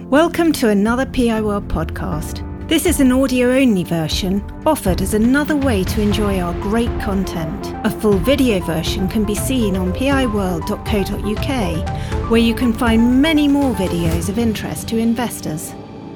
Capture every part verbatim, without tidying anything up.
Welcome to another P I World podcast. This is an audio-only version offered as another way to enjoy our great content. A full video version can be seen on p i world dot co dot u k, where you can find many more videos of interest to investors.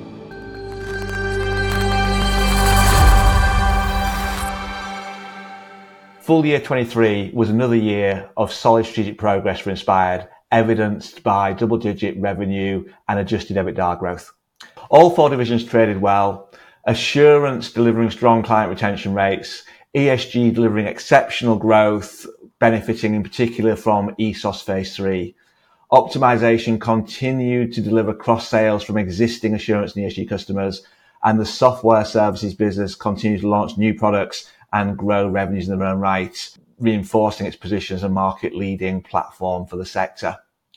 Full year twenty-three was another year of solid strategic progress for Inspired, evidenced by double-digit revenue and adjusted EBITDA growth. All four divisions traded well, Assurance delivering strong client retention rates, E S G delivering exceptional growth, benefiting in particular from E S O S Phase three. Optimization continued to deliver cross-sales from existing Assurance and E S G customers, and the software services business continued to launch new products and grow revenues in their own right, reinforcing its position as a market-leading platform for the sector.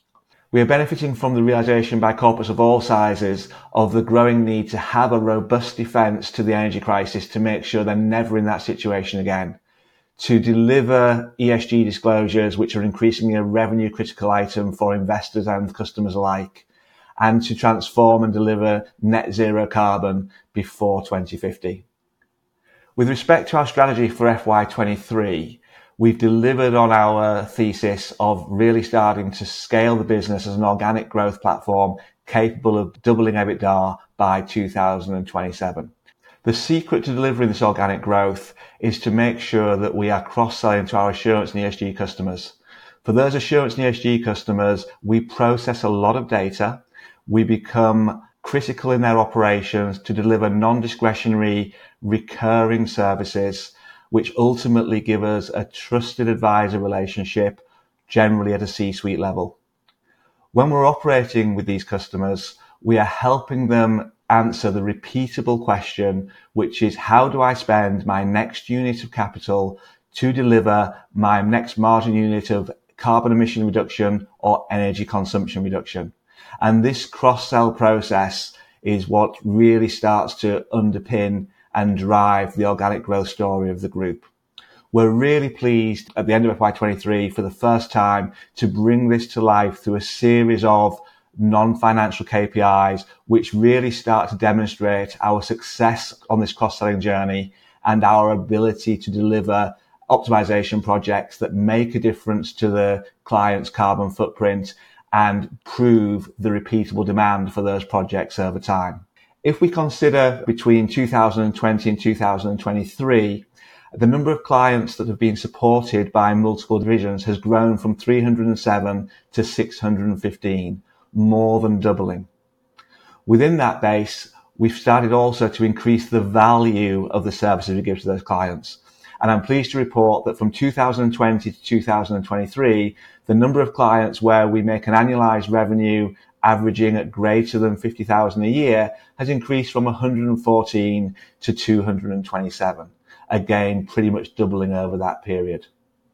We are benefiting from the realisation by corporates of all sizes of the growing need to have a robust defence to the energy crisis to make sure they're never in that situation again, to deliver E S G disclosures which are increasingly a revenue-critical item for investors and customers alike, and to transform and deliver net zero carbon before twenty fifty. With respect to our strategy for F Y twenty-three, we've delivered on our thesis of really starting to scale the business as an organic growth platform capable of doubling EBITDA by two thousand twenty-seven. The secret to delivering this organic growth is to make sure that we are cross-selling to our Assurance and E S G customers. For those Assurance and E S G customers, we process a lot of data. We become critical in their operations to deliver non-discretionary recurring services, which ultimately give us a trusted advisor relationship, generally at a C-suite level. When we're operating with these customers, we are helping them answer the repeatable question, which is, how do I spend my next unit of capital to deliver my next margin unit of carbon emission reduction or energy consumption reduction? And this cross-sell process is what really starts to underpin and drive the organic growth story of the group. We're really pleased at the end of F Y twenty-three for the first time to bring this to life through a series of non-financial K P Is, which really start to demonstrate our success on this cross-selling journey and our ability to deliver optimization projects that make a difference to the client's carbon footprint and prove the repeatable demand for those projects over time. If we consider between two thousand twenty and two thousand twenty-three, the number of clients that have been supported by multiple divisions has grown from three hundred seven to six hundred fifteen, more than doubling. Within that base, we've started also to increase the value of the services we give to those clients. And I'm pleased to report that from two thousand twenty to two thousand twenty-three, the number of clients where we make an annualized revenue averaging at greater than fifty thousand a year has increased from one hundred fourteen to two hundred twenty-seven. Again, pretty much doubling over that period.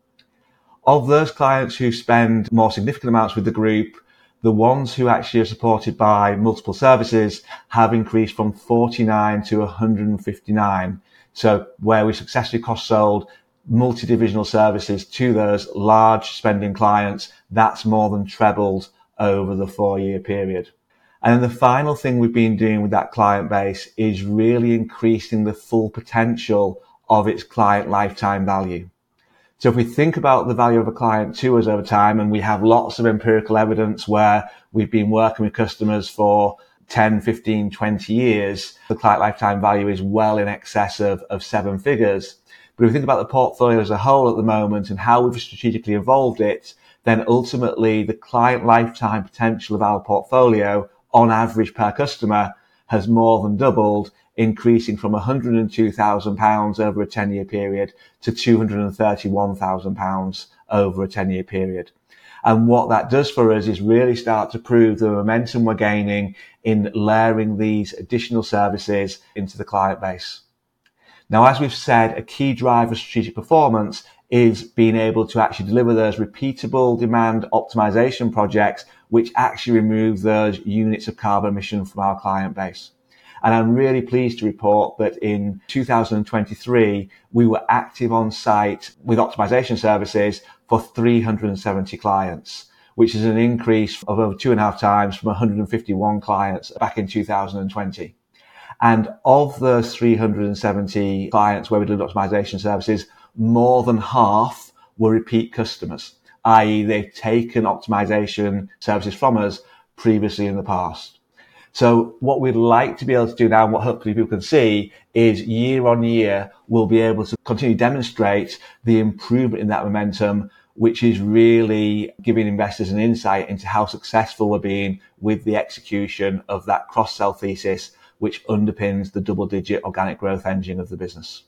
Of those clients who spend more significant amounts with the group, the ones who actually are supported by multiple services have increased from forty-nine to one hundred fifty-nine. So where we successfully cross-sold multi-divisional services to those large spending clients, that's more than trebled over the four-year period. And then the final thing we've been doing with that client base is really increasing the full potential of its client lifetime value. So if we think about the value of a client to us over time, and we have lots of empirical evidence where we've been working with customers for ten, fifteen, twenty years, the client lifetime value is well in excess of, of seven figures. But if we think about the portfolio as a whole at the moment and how we've strategically evolved it, then ultimately the client lifetime potential of our portfolio on average per customer has more than doubled, increasing from one hundred two thousand pounds over a ten-year period to two hundred thirty-one thousand pounds over a ten-year period. And what that does for us is really start to prove the momentum we're gaining in layering these additional services into the client base. Now, as we've said, a key driver of strategic performance is being able to actually deliver those repeatable demand optimization projects which actually remove those units of carbon emission from our client base. And I'm really pleased to report that in two thousand twenty-three, we were active on site with optimization services for three hundred seventy clients, which is an increase of over two and a half times from one hundred fifty-one clients back in two thousand twenty. And of those three hundred seventy clients where we delivered optimization services, more than half were repeat customers, that is they've taken optimization services from us previously in the past. So what we'd like to be able to do now, and what hopefully people can see, is year on year, we'll be able to continue to demonstrate the improvement in that momentum, which is really giving investors an insight into how successful we're being with the execution of that cross-sell thesis, which underpins the double-digit organic growth engine of the business.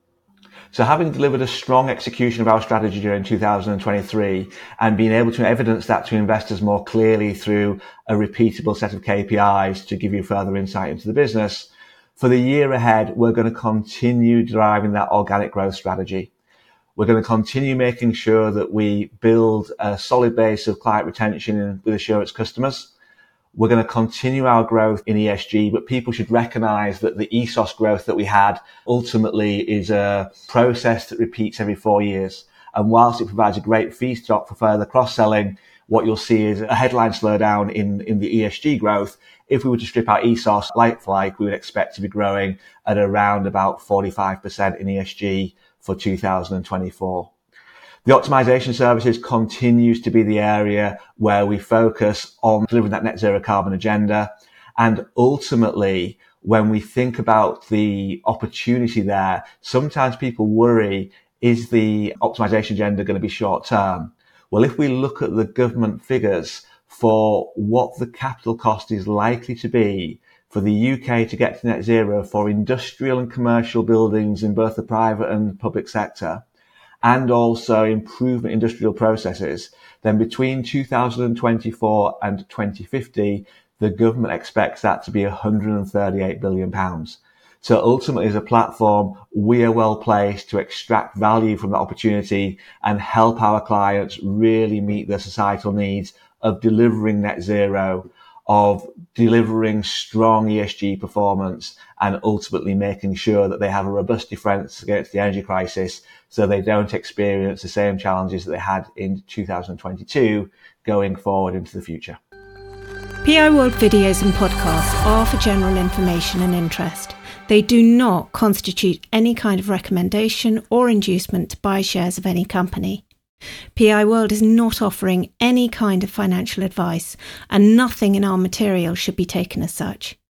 So having delivered a strong execution of our strategy during two thousand twenty-three and being able to evidence that to investors more clearly through a repeatable set of K P Is to give you further insight into the business, for the year ahead, we're going to continue driving that organic growth strategy. We're going to continue making sure that we build a solid base of client retention with assurance customers. We're going to continue our growth in E S G, but people should recognize that the E S O S growth that we had ultimately is a process that repeats every four years. And whilst it provides a great feedstock for further cross-selling, what you'll see is a headline slowdown in, in the E S G growth. If we were to strip out E S O S like for like, we would expect to be growing at around about forty-five percent in E S G for two thousand twenty-four. The optimization services continues to be the area where we focus on delivering that net zero carbon agenda. And ultimately, when we think about the opportunity there, sometimes people worry, is the optimization agenda going to be short term? Well, if we look at the government figures for what the capital cost is likely to be for the U K to get to net zero for industrial and commercial buildings in both the private and public sector, and also improvement industrial processes, then between two thousand twenty-four and twenty fifty, the government expects that to be one hundred thirty-eight billion pounds. So ultimately, as a platform, we are well placed to extract value from that opportunity and help our clients really meet their societal needs of delivering net zero, of delivering strong E S G performance, and ultimately making sure that they have a robust defence against the energy crisis so they don't experience the same challenges that they had in two thousand twenty-two going forward into the future. P I World videos and podcasts are for general information and interest. They do not constitute any kind of recommendation or inducement to buy shares of any company. P I World is not offering any kind of financial advice, and nothing in our material should be taken as such.